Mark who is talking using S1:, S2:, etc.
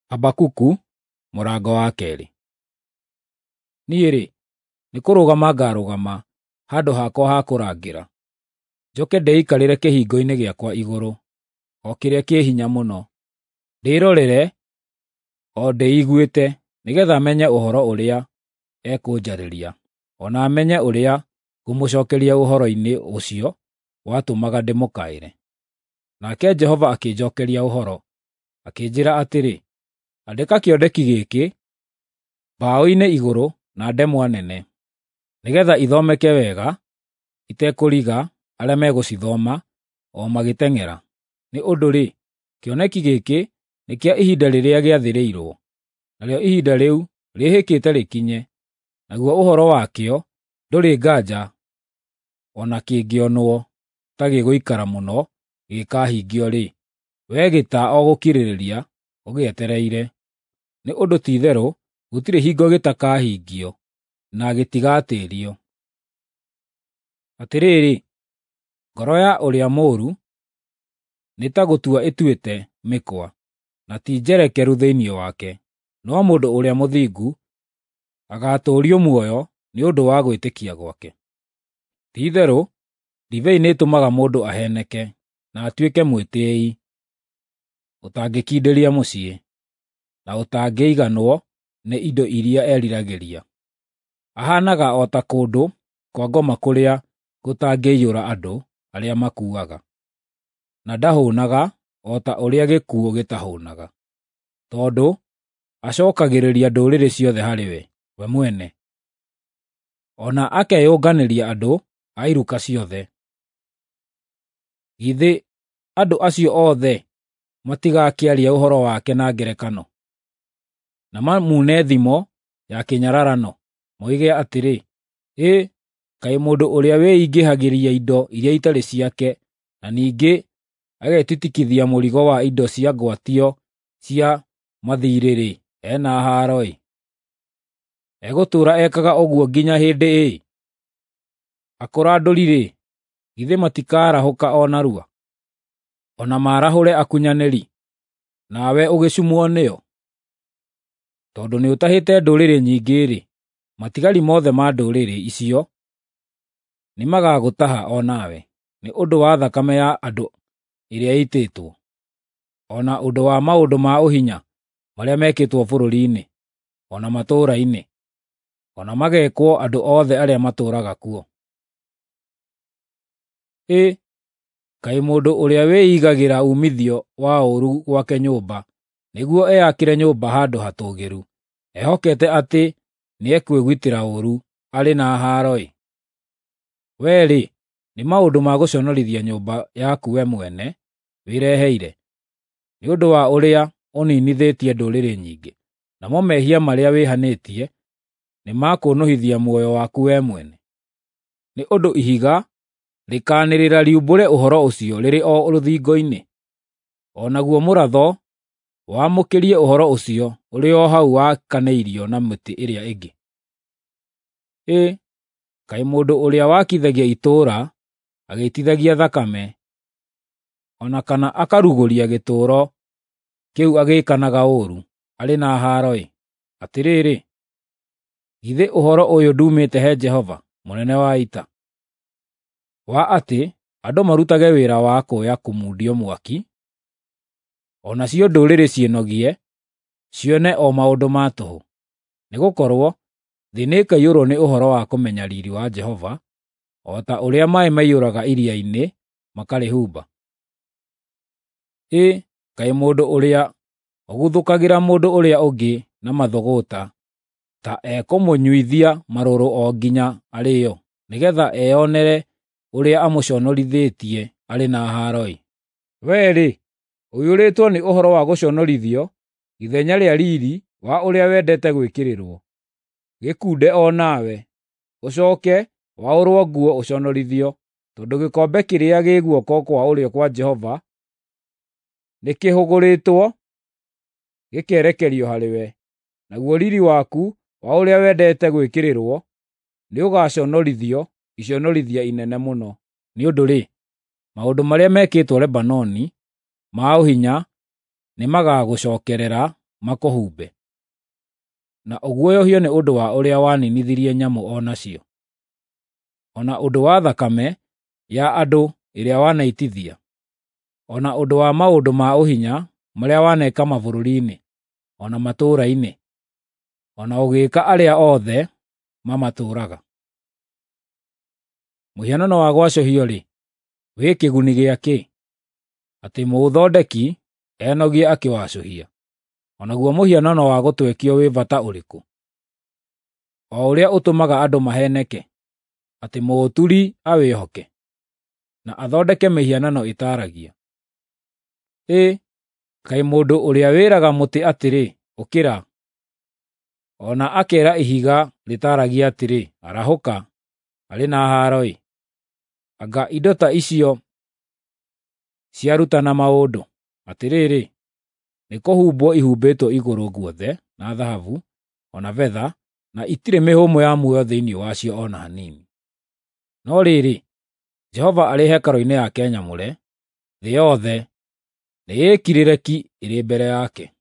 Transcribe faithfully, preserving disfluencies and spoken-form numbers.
S1: Habakuku mũrango wa kerĩ. Niĩ-rĩ, nĩ kũrũgama ngarũgama handũ hakwa ha kũrangĩra, njoke ndĩikarĩre kĩhingo-inĩ gĩakwa igũrũ, o kĩrĩa kĩ hinya mũno, ndĩrorere, o ndĩiguĩte, nĩgeetha menye ũhoro ũrĩa ekũnjarĩria, o na menye ũrĩa ngũmũcookeria ũhoro-inĩ ũcio watũmaga ndĩmũkaĩre. Nake Jehova akĩnjookeria ũhoro, akĩnjĩĩra atĩrĩ, andĩka kĩoneki gĩkĩ mbaũ-inĩ igũrũ na ndemwa nene, nĩgeetha ithomeke wega, itekũriga arĩa megũcithoma o magĩteng'era. Nĩ ũndũ-rĩ, kĩoneki gĩkĩ nĩ kĩa ihinda rĩrĩa gĩathĩrĩirwo, narĩo ihinda rĩu rĩĩhĩkĩte rĩkinye, naguo ũhoro wakĩo ndũrĩ nganja, o na kĩngĩonwo ta gĩgũikara mũno gĩkaahingio-rĩ, wee gĩtaa o gũkirĩrĩria ũgĩetereire. Nĩ ũndũ ti-itherũ gũtirĩ hingo gĩtakahingio, na gĩtigatĩĩrio. Atĩrĩrĩ, ngoro ya ũrĩa mũũru nĩ ta gũtua ĩtuĩte mĩkwa, na ti njerekeru thĩinĩ wake, no mũndũ ũrĩa mũthingu agaatũũrio muoyo nĩ ũndũ wa gwĩtĩkia gwake. Ti-itherũ, ndibei nĩĩtũmaga mũndũ aheeneke, na atuĩke mwĩtĩĩi, ũtangĩkindĩria mũciĩ, na ũtangĩiganwo nĩ indo iria eriragĩria. Ahaanaga o ta kũndũ kwa ngoma kũrĩa gũtangĩiyũra andũ arĩa makuuaga, na ndahũũnaga o ta ũrĩa gĩkuũ gĩtahũũnaga, tondũ acookagĩrĩria ndũrĩrĩ ciothe harĩ we, we mwene, o na akeyũnganĩria andũ a iruka ciothe. Githĩ andũ acio othe matigakĩaria ũhoro wake na ngerekano, na mamuune thimo ya kĩnyararano, moige atĩrĩ, “Ĩ, kaĩ mũndũ ũrĩa wĩingĩhagĩria indo iria itarĩ ciake, na ningĩ agetitikithia mũrigo wa indo cia ngwatio cia mathiirĩ-rĩ, ena haaro-ĩ! Egũtũũra ekaga ũguo nginya hĩndĩ ĩ? Akũrandũri-rĩ, githĩ matikaarahũka o narua, o na maarahũre akunyanĩri, nawe ũgĩcumwo nĩo? Tondũ nĩũtahĩte ndũrĩrĩ nyingĩ-rĩ, matigari mothe ma ndũrĩrĩ icio nĩmagagũtaha o nawe, nĩ ũndũ wa thakame ya andũ ĩrĩa ĩitĩtwo, o na ũndũ wa maũndũ ma ũhinya marĩa mekĩtwo bũrũri-inĩ, o na matũũra-inĩ, o na magekwo andũ othe arĩa matũũraga kuo. Ĩ, kaĩ mũndũ ũrĩa wĩigagĩra uumithio wa ũũru gwake nyũmba, nĩguo eyakĩre nyũmba handũ hatũũgĩru, ehokete atĩ nĩekwĩgitĩra ũũru arĩ na haaro-ĩ! Wee-rĩ, nĩ maũndũ ma gũconorithia nyũmba yaku we mwene wĩreheire, nĩ ũndũ wa ũrĩa ũniinithĩtie ndũrĩrĩ nyingĩ, namo mehia marĩa wĩhanĩtie nĩmakũnũhithia muoyo waku we mwene. Nĩ ũndũ ihiga rĩkaanĩrĩra riumbũre ũhoro ũcio rĩrĩ o rũthingo-inĩ, o naguo mũratho wamũkĩrie ũhoro ũcio ũrĩ o hau wakanĩirio na mĩtĩ ĩrĩa ĩngĩ. Ĩ, kaĩ mũndũ ũrĩa wakithagia itũũra agĩitithagia thakame, o na kana akarugũria gĩtũũro kĩu agĩĩkanaga ũũru, arĩ na haaro-ĩ! Atĩrĩrĩ, githĩ ũhoro ũyũ ndumĩte he Jehova, mũnene wa ita, wa atĩ andũ marutage wĩra wa kũũya kũmundio mwaki, o nacio ndũrĩrĩ ciĩnogie cione o maũndũ ma tũhũ? Nĩgũkorwo thĩ nĩĩkaiyũrwo nĩ ũhoro wa kũmenya riiri wa Jehova, o ta ũrĩa maaĩ maiyũraga iria-inĩ makarĩhumba. Ĩ, kaĩ mũndũ ũrĩa ũguthũkagĩra mũndũ ũrĩa ũngĩ na mathũgũta ta ekũmũnyuithia marũrũ o nginya arĩĩo, nĩgeetha eyonere ũrĩa amũconorithĩtie arĩ na haaro-ĩ! Wee-rĩ, ũiyũrĩtwo nĩ ũhoro wa gũconorithio ithenya rĩa riiri wa ũrĩa wendete gwĩkĩrĩrwo. Gĩkunde o nawe, ũcooke waũrwo nguo ũconorithio, tondũ gĩkombe kĩrĩa gĩ guoko kwa ũrĩo kwa Jehova nĩkĩhũgũrĩtwo gĩkerekerio harĩwe, naguo riiri waku wa ũrĩa wendete gwĩkĩrĩrwo nĩũgaconorithio iconorithia inene mũno. Nĩ ũndũ-rĩ, maũndũ marĩa mekĩtwo Lebanoni ma ũhinya nĩmagagũcookerera makũhumbe. Na ũguoyohio nĩ ũndũ wa ũrĩa waninithirie nyamũ o nacio, o na ũndũ wa thakame ya andũ ĩrĩa wanaitithia, o na ũndũ wa maũndũ ma ũhinya marĩa waneka mabũrũri-inĩ, o na matũũra-inĩ, o na ũgĩĩka arĩa othe mamatũũraga. Mũhianano wa gwacũhio-rĩ, wĩ kĩguni gĩakĩ? Atĩ mũũthondeki enogie akĩwacũhia. O naguo mũhianano wa gũtwekio wĩ bata ũrĩkũ? O ũrĩa ũtũmaga andũ maheneke, atĩ mũũturi awĩhoke, na athondeke mĩhianano ĩtaaragia. Ĩ, kaĩ mũndũ ũrĩa wĩraga mũtĩ atĩrĩ, ũkĩra, o na akeera ihiga rĩtaaragia atĩrĩ, arahũka, arĩ na haaro-ĩ! Anga indo ta icio ciarutana maũndũ, atĩrĩrĩ, nĩ kũhumbwo ihumbĩtwo igũrũ guothe na thahabu, o na betha, na itirĩ mĩhũmũ ya muoyo thĩinĩ wacio o na hanini. No rĩrĩ, Jehova arĩ hekarũ-inĩ yake nyamũre, thĩ yothe nĩĩkirĩrĩki ĩrĩ mbere yake.